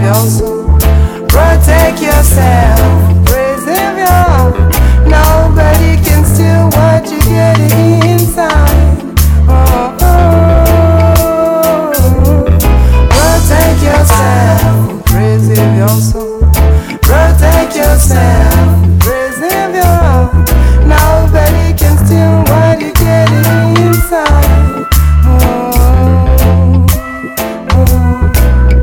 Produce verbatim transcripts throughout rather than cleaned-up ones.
preserve your soul, protect yourself, preserve your heart. Nobody can steal what you get inside. Oh, oh. Protect yourself, preserve your soul, protect yourself, preserve your heart. Nobody can steal what you get inside. Oh, oh.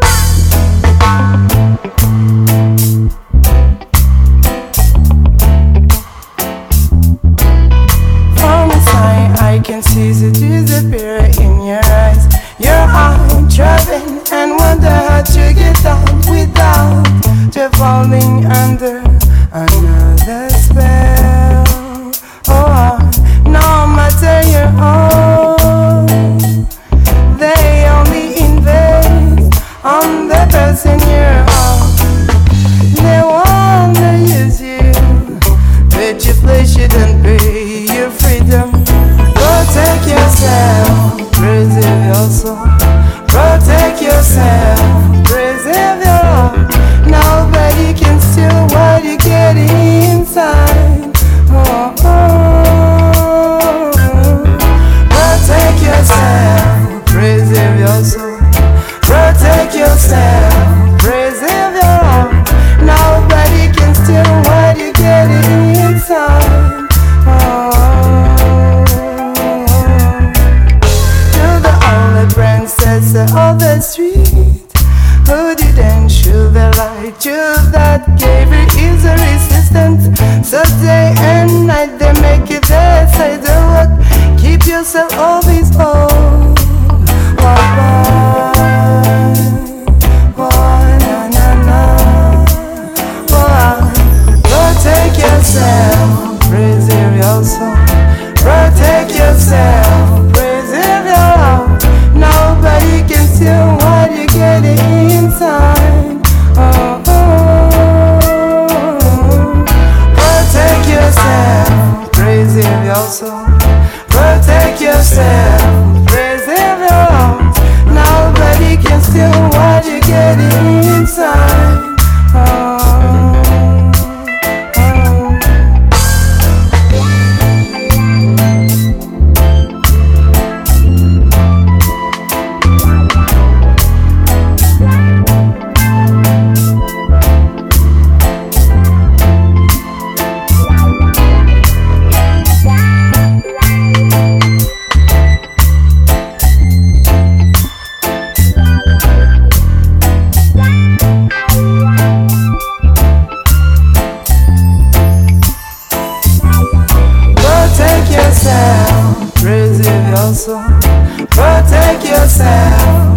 From inside, I can see the disappear in your eyes. Your heart driving and wonder how to get out without you falling under another spell. Oh, no matter your own, they only invest on the person you're on. They wanna use you, but your flesh shouldn't be your freedom. Protect yourself, preserve your soul, protect yourself, preserve your heart. Nobody can steal what you get inside. Oh, oh. Protect yourself, preserve your soul, protect yourself, preserve your heart. Nobody can steal what you get inside. Oh. To the only princess of the street who didn't show the light, you that gave her is a resistance. So day and night they make it their side the work. Keep yourself always whole. Why, why, why, na na na. Why? Protect yourself, preserve your soul, protect yourself, preserve your heart. Nobody can steal what you get inside. Oh, oh. Protect yourself, preserve your soul, protect yourself, preserve your heart. Nobody can steal what you get inside. Oh. Protect yourself, preserve your soul, protect yourself.